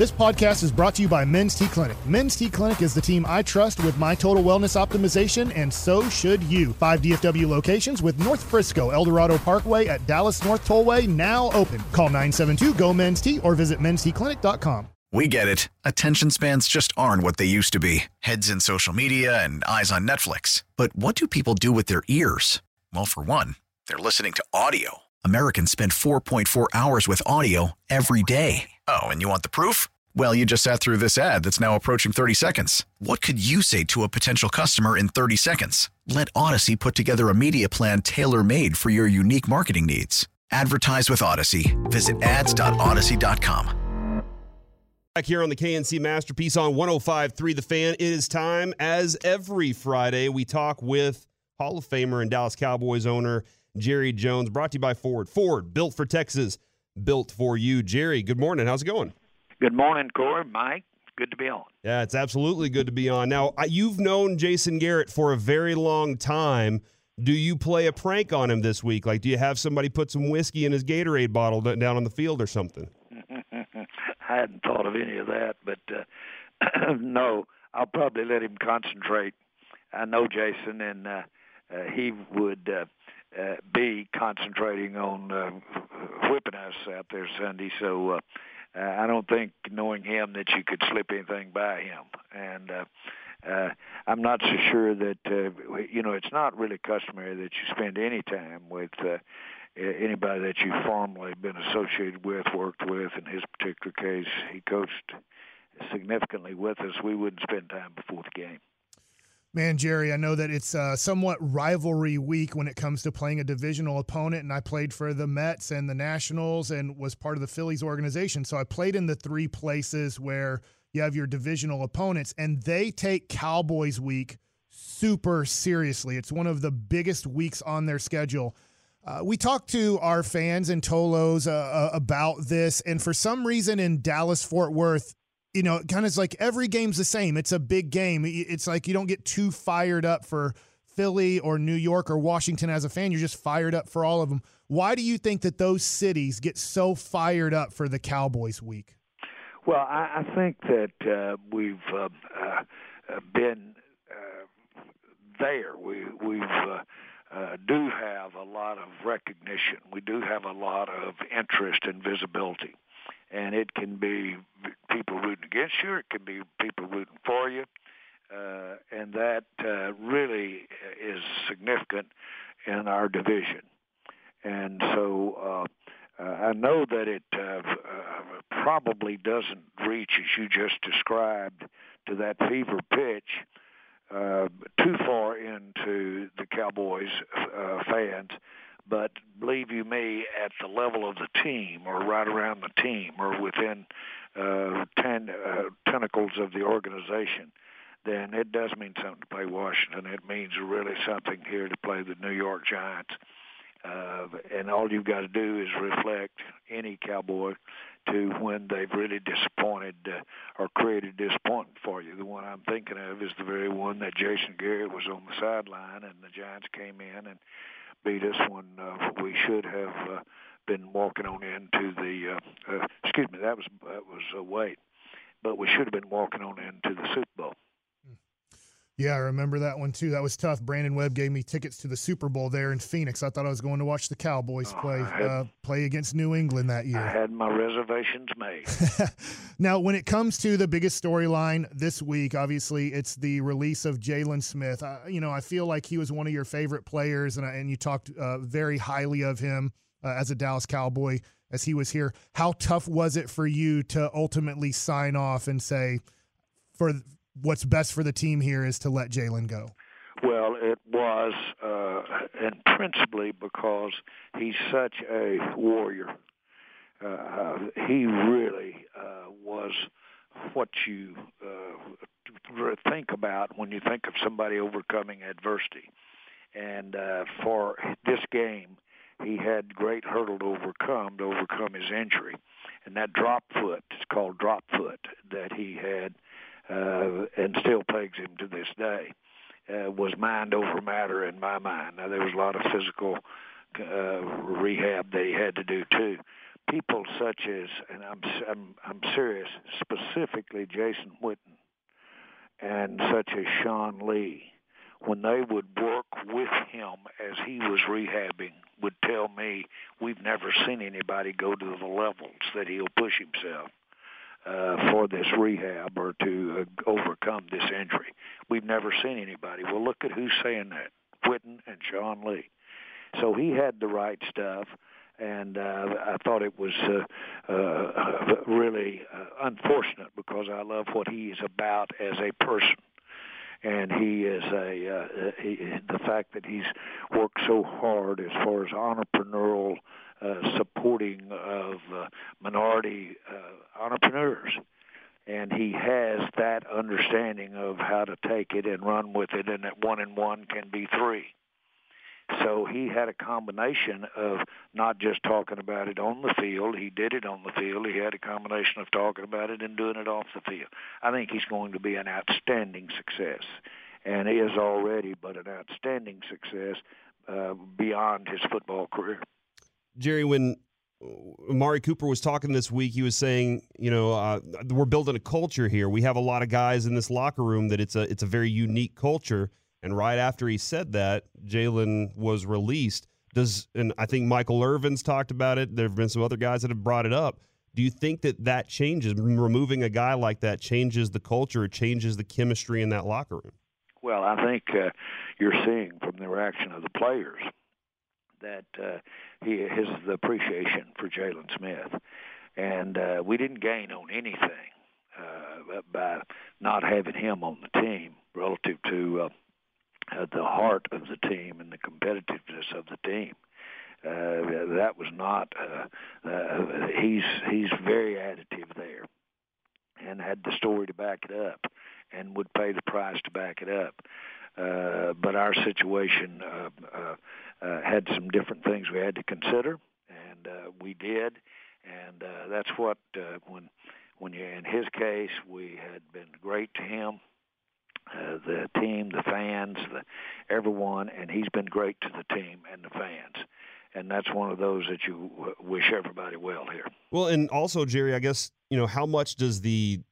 This podcast is brought to you by Men's T Clinic. Men's T Clinic is the team I trust with my total wellness optimization, and so should you. 5 DFW locations with North Frisco, El Dorado Parkway at Dallas North Tollway now open. Call 972-GO-MEN'S-T or visit mensteclinic.com. We get it. Attention spans just aren't what they used to be. Heads in social media and eyes on Netflix. But what do people do with their ears? Well, for one, they're listening to audio. Americans spend 4.4 hours with audio every day. Oh, and you want the proof? Well, you just sat through this ad that's now approaching 30 seconds. What could you say to a potential customer in 30 seconds? Let Odyssey put together a media plan tailor-made for your unique marketing needs. Advertise with Odyssey. Visit ads.odyssey.com. Back here on the KNC Masterpiece on 105.3 The Fan, it is time, as every Friday, we talk with Hall of Famer and Dallas Cowboys owner Jerry Jones, brought to you by Ford. Ford, built for Texas, built for you. Jerry, good morning. How's it going? Good morning, Corey. Mike, good to be on. Yeah, it's absolutely good to be on. Now, you've known Jason Garrett for a very long time. Do you play a prank on him this week? Like, do you have somebody put some whiskey in his Gatorade bottle down on the field or something? I hadn't thought of any of that, but no, I'll probably let him concentrate. I know Jason, and he would be concentrating on whipping us out there Sunday, so I don't think, knowing him, that you could slip anything by him. And I'm not so sure that, it's not really customary that you spend any time with anybody that you've formerly been associated with, worked with. In his particular case, he coached significantly with us. We wouldn't spend time before the game. Man, Jerry, I know that it's somewhat rivalry week when it comes to playing a divisional opponent, and I played for the Mets and the Nationals and was part of the Phillies organization. So I played in the three places where you have your divisional opponents, and they take Cowboys week super seriously. It's one of the biggest weeks on their schedule. We talked to our fans and Tolos about this, and for some reason in Dallas-Fort Worth, kind of like every game's the same. It's a big game. It's like you don't get too fired up for Philly or New York or Washington as a fan. You're just fired up for all of them. Why do you think that those cities get so fired up for the Cowboys week? Well, I think that we've been there. We've do have a lot of recognition. We do have a lot of interest and visibility. And it can be people rooting against you, it can be people rooting for you, and that really is significant in our division. And so I know that it probably doesn't reach, as you just described, to that fever pitch too far into the Cowboys fans. But believe you me, at the level of the team, or right around the team, or within tentacles of the organization, then it does mean something to play Washington. It means really something here to play the New York Giants. And all you've got to do is reflect any Cowboy to when they've really disappointed or created disappointment for you. The one I'm thinking of is the very one that Jason Garrett was on the sideline, and the Giants came in and beat us when we should have been walking on into the that was Wade, but we should have been walking on into the Super Bowl. Yeah, I remember that one too. That was tough. Brandon Webb gave me tickets to the Super Bowl there in Phoenix. I thought I was going to watch the Cowboys play against New England that year. I had my reservations made. Now, when it comes to the biggest storyline this week, obviously it's the release of Jaylon Smith. I feel like he was one of your favorite players, and you talked very highly of him as a Dallas Cowboy as he was here. How tough was it for you to ultimately sign off and say, for what's best for the team here is to let Jaylon go? Well, it was, and principally because he's such a warrior. He really was what you think about when you think of somebody overcoming adversity. And for this game, he had great hurdle to overcome his injury. And that drop foot, it's called drop foot, that he had and still plagues him to this day, was mind over matter in my mind. Now, there was a lot of physical rehab that he had to do too. People such as, and I'm serious, specifically Jason Witten and such as Sean Lee, when they would work with him as he was rehabbing, would tell me, we've never seen anybody go to the levels that he'll push himself for this rehab or to overcome this injury. We've never seen anybody. Well, look at who's saying that, Witten and Sean Lee. So he had the right stuff, and I thought it was really unfortunate because I love what he is about as a person. And he is the fact that he's worked so hard as far as entrepreneurial supporting of minority entrepreneurs. And he has that understanding of how to take it and run with it, and that 1 and 1 can be 3. So he had a combination of not just talking about it on the field. He did it on the field. He had a combination of talking about it and doing it off the field. I think he's going to be an outstanding success, and he is already, but an outstanding success beyond his football career. Jerry, when Amari Cooper was talking this week, he was saying, we're building a culture here. We have a lot of guys in this locker room that it's a very unique culture. And right after he said that, Jalen was released. And I think Michael Irvin's talked about it. There have been some other guys that have brought it up. Do you think that changes, removing a guy like that changes the culture, changes the chemistry in that locker room? Well, I think you're seeing from the reaction of the players that his the appreciation for Jalen Smith. And we didn't gain on anything by not having him on the team relative to the heart of the team and the competitiveness of the team. That was not. He's very additive there, and had the story to back it up, and would pay the price to back it up. But our situation had some different things we had to consider, and we did. And that's what when you're in his case, we had been great to him. The team, the fans, everyone, and he's been great to the team and the fans. And that's one of those that you wish everybody well here. Well, and also, Jerry, I guess, how much does the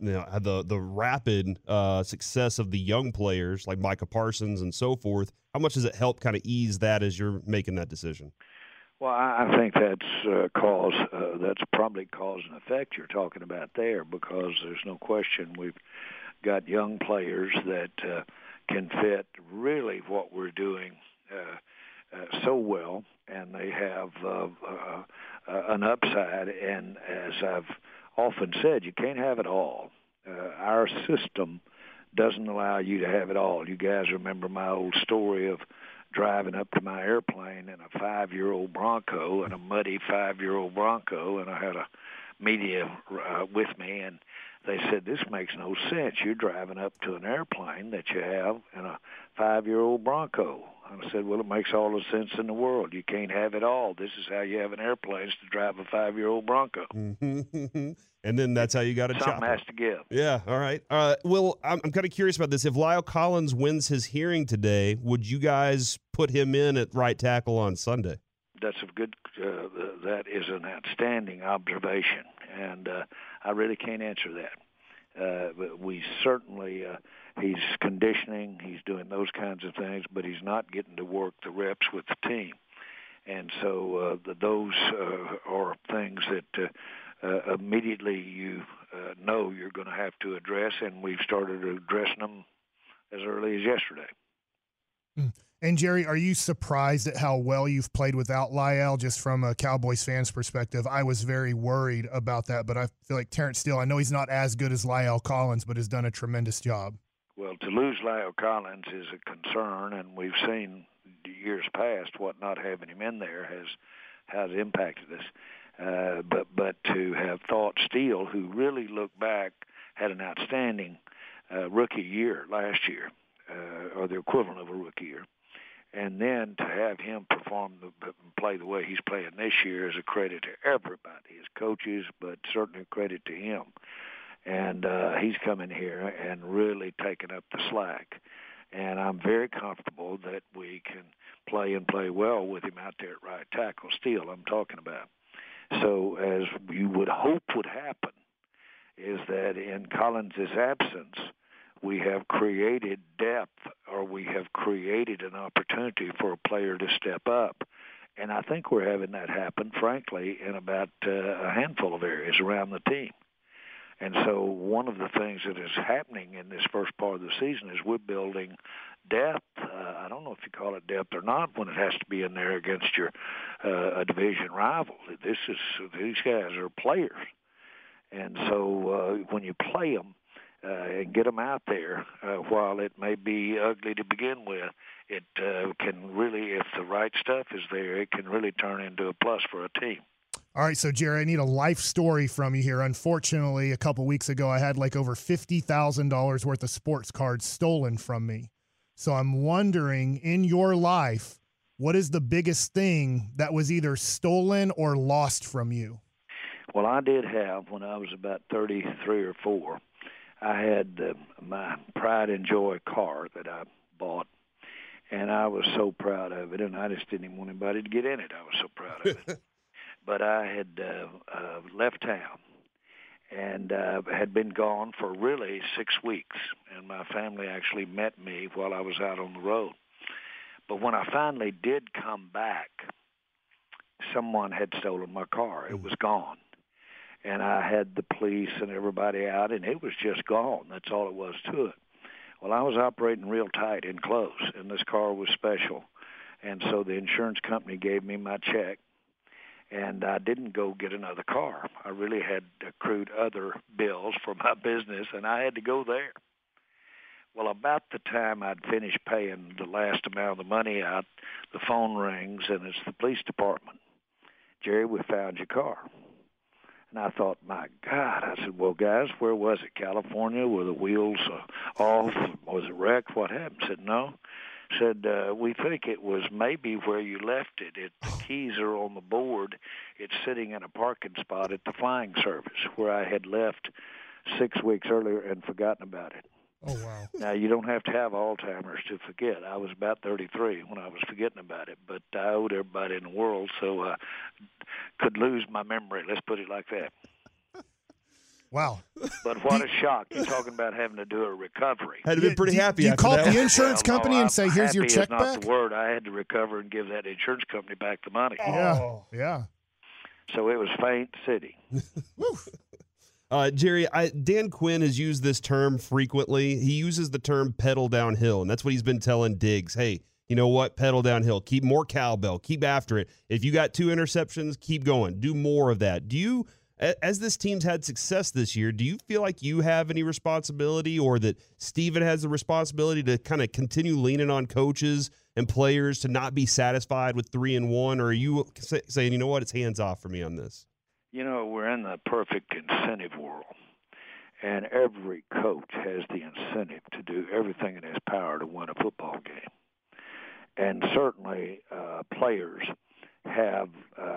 rapid success of the young players like Micah Parsons and so forth, how much does it help kind of ease that as you're making that decision? Well, I think that's that's probably cause and effect you're talking about there, because there's no question we've got young players that can fit really what we're doing so well, and they have an upside. And as I've often said, you can't have it all. Our system doesn't allow you to have it all. You guys remember my old story of driving up to my airplane in a 5-year-old Bronco, and a muddy 5-year-old Bronco, and I had a media with me, and they said, this makes no sense. You're driving up to an airplane that you have in a 5-year-old Bronco. And I said, well, it makes all the sense in the world. You can't have it all. This is how you have an airplane, is to drive a 5-year-old Bronco. And then that's how you got a chopper. Something has to give. Yeah, all right. Well, I'm kind of curious about this. If Lyle Collins wins his hearing today, would you guys put him in at right tackle on Sunday? That's a good. That is an outstanding observation, and I really can't answer that. But we certainly, he's conditioning, he's doing those kinds of things, but he's not getting to work the reps with the team, and so those are things that immediately you know you're going to have to address, and we've started addressing them as early as yesterday. And, Jerry, are you surprised at how well you've played without Lyle, just from a Cowboys fan's perspective? I was very worried about that, but I feel like Terrence Steele, I know he's not as good as Lyle Collins, but has done a tremendous job. Well, to lose Lyle Collins is a concern, and we've seen years past what not having him in there has impacted us. But to have thought Steele, who really looked back, had an outstanding rookie year last year, or the equivalent of a rookie year, and then to have him play the way he's playing this year is a credit to everybody, his coaches, but certainly a credit to him. And he's come in here and really taken up the slack. And I'm very comfortable that we can play and play well with him out there at right tackle. Steele, I'm talking about. So as you would hope would happen, is that in Collins's absence, we have created depth, or we have created an opportunity for a player to step up. And I think we're having that happen, frankly, in about a handful of areas around the team. And so one of the things that is happening in this first part of the season is we're building depth. I don't know if you call it depth or not when it has to be in there against your a division rival. These guys are players. And so when you play them and get them out there, while it may be ugly to begin with, it can really, if the right stuff is there, it can really turn into a plus for a team. All right, so Jerry, I need a life story from you here. Unfortunately, a couple weeks ago, I had like over $50,000 worth of sports cards stolen from me. So I'm wondering, in your life, what is the biggest thing that was either stolen or lost from you? Well, I did have, when I was about 33 or 4, I had my Pride and Joy car that I bought, and I was so proud of it, and I just didn't even want anybody to get in it. I was so proud of it. But I had left town and had been gone for really 6 weeks, and my family actually met me while I was out on the road. But when I finally did come back, someone had stolen my car. It was gone. And I had the police and everybody out, and it was just gone. That's all it was to it. Well, I was operating real tight and close, and this car was special. And so the insurance company gave me my check, and I didn't go get another car. I really had accrued other bills for my business, and I had to go there. Well, about the time I'd finished paying the last amount of the money out, the phone rings, and it's the police department. Jerry, we found your car. And I thought, my God. I said, well, guys, where was it? California? Were the wheels off? Was it wrecked? What happened? Said, no. Said, we think it was maybe where you left it. The keys are on the board. It's sitting in a parking spot at the flying service where I had left 6 weeks earlier and forgotten about it. Oh, wow. Now, you don't have to have Alzheimer's to forget. I was about 33 when I was forgetting about it, but I owed everybody in the world, so I could lose my memory. Let's put it like that. Wow. But what a shock. You're talking about having to do a recovery. Had been pretty happy You after called that. the insurance company and say, here's your check happy is not back? the word. I had to recover and give that insurance company back the money. Yeah. So it was Faint City. Jerry, Dan Quinn has used this term frequently. He uses the term pedal downhill, and that's what he's been telling Diggs. Hey, you know what? Pedal downhill. Keep more cowbell. Keep after it. If you got 2 interceptions, keep going. Do more of that. Do you, as this team's had success this year, do you feel like you have any responsibility, or that Steven has the responsibility to kind of continue leaning on coaches and players to not be satisfied with 3-1, or are you saying, you know what, it's hands off for me on this? You know, we're in the perfect incentive world, and every coach has the incentive to do everything in his power to win a football game. And certainly players have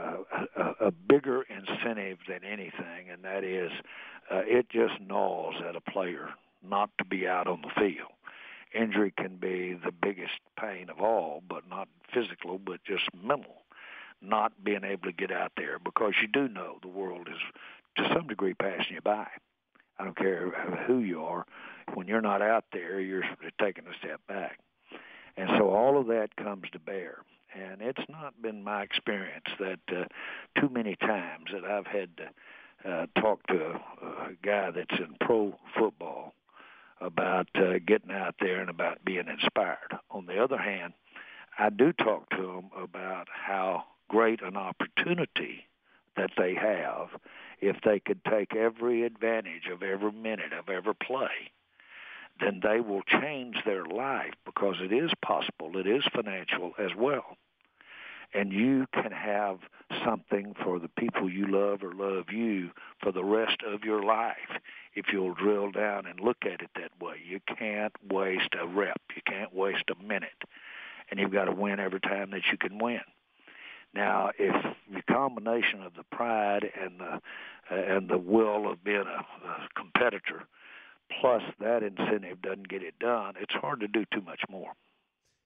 a bigger incentive than anything, and that is it just gnaws at a player not to be out on the field. Injury can be the biggest pain of all, but not physical, but just mental. Not being able to get out there, because you do know the world is to some degree passing you by. I don't care who you are. When you're not out there, you're taking a step back. And so all of that comes to bear. And it's not been my experience that too many times that I've had to talk to a guy that's in pro football about getting out there and about being inspired. On the other hand, I do talk to them about how great an opportunity that they have if they could take every advantage of every minute of every play. Then they will change their life, because it is possible. It is financial as well. And you can have something for the people you love or love you for the rest of your life if you'll drill down and look at it that way. You can't waste a rep. You can't waste a minute. And you've got to win every time that you can win. Now, if the combination of the pride and the will of being a competitor, plus that incentive doesn't get it done, it's hard to do too much more.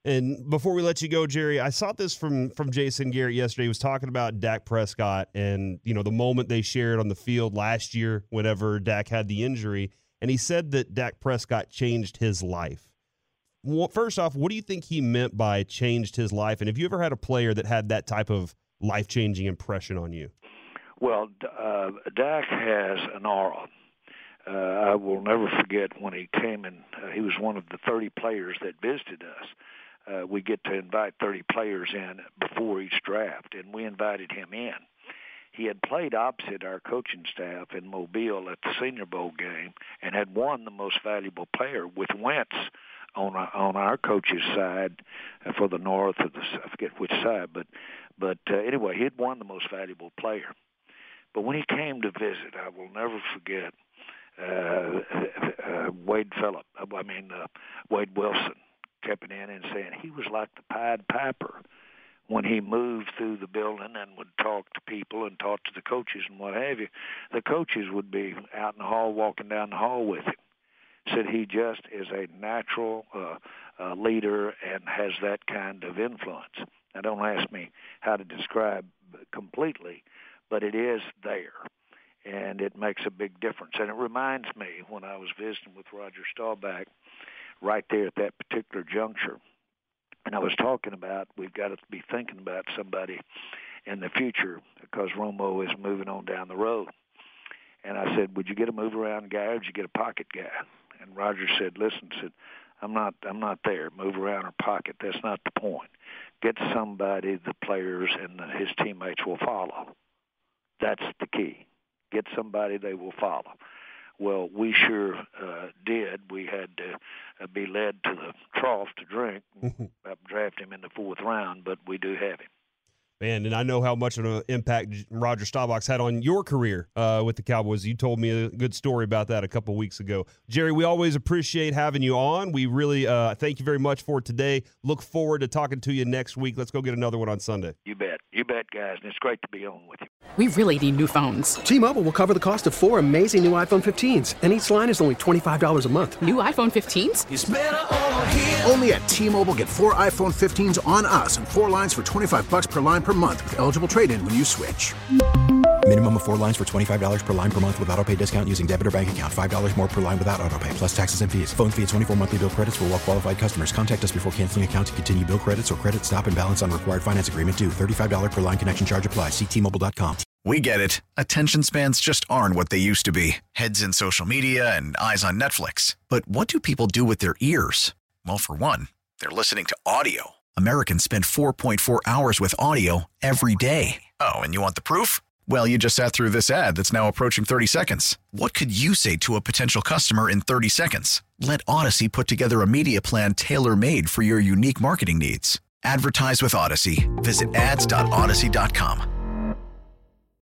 And before we let you go, Jerry, I saw this from Jason Garrett yesterday. He was talking about Dak Prescott and, the moment they shared on the field last year whenever Dak had the injury. And he said that Dak Prescott changed his life. Well, first off, what do you think he meant by changed his life? And have you ever had a player that had that type of life-changing impression on you? Well, Dak has an aura. I will never forget when he came in. He was one of the 30 players that visited us. We get to invite 30 players in before each draft, and we invited him in. He had played opposite our coaching staff in Mobile at the Senior Bowl game and had won the most valuable player with Wentz on our coach's side for the North, or I forget which side, but anyway, he had won the most valuable player. But when he came to visit, I will never forget Wade Wilson stepping in and saying he was like the Pied Piper when he moved through the building and would talk to people and talk to the coaches and what have you. The coaches would be out in the hall, walking down the hall with him. Said he just is a natural leader and has that kind of influence. Now, don't ask me how to describe completely, but it is there, and it makes a big difference. And it reminds me when I was visiting with Roger Staubach right there at that particular juncture, and I was talking about we've got to be thinking about somebody in the future because Romo is moving on down the road. And I said, would you get a move-around guy or would you get a pocket guy? And Roger said, I'm not there, move around or pocket. That's not the point. Get somebody the players and his teammates will follow. That's the key. Get somebody they will follow. Well, we sure did. We had to be led to the trough to drink. I drafted him in the 4th round, but we do have him. Man, and I know how much of an impact Roger Staubach's had on your career with the Cowboys. You told me a good story about that a couple weeks ago. Jerry, we always appreciate having you on. We really thank you very much for today. Look forward to talking to you next week. Let's go get another one on Sunday. You bet. You bet, guys, and it's great to be on with you. We really need new phones. T-Mobile will cover the cost of 4 amazing new iPhone 15s, and each line is only $25 a month. New iPhone 15s? It's better over here. Only at T-Mobile, get 4 iPhone 15s on us and 4 lines for $25 per line per month with eligible trade-in when you switch. Minimum of 4 lines for $25 per line per month with autopay discount using debit or bank account. $5 more per line without autopay, plus taxes and fees. Phone fee at 24 monthly bill credits for well-qualified customers. Contact us before canceling account to continue bill credits or credit stop and balance on required finance agreement due. $35 per line connection charge applies. See T-Mobile.com. We get it. Attention spans just aren't what they used to be. Heads in social media and eyes on Netflix. But what do people do with their ears? Well, for one, they're listening to audio. Americans spend 4.4 hours with audio every day. Oh, and you want the proof? Well, you just sat through this ad that's now approaching 30 seconds. What could you say to a potential customer in 30 seconds? Let Odyssey put together a media plan tailor-made for your unique marketing needs. Advertise with Odyssey. Visit ads.odyssey.com.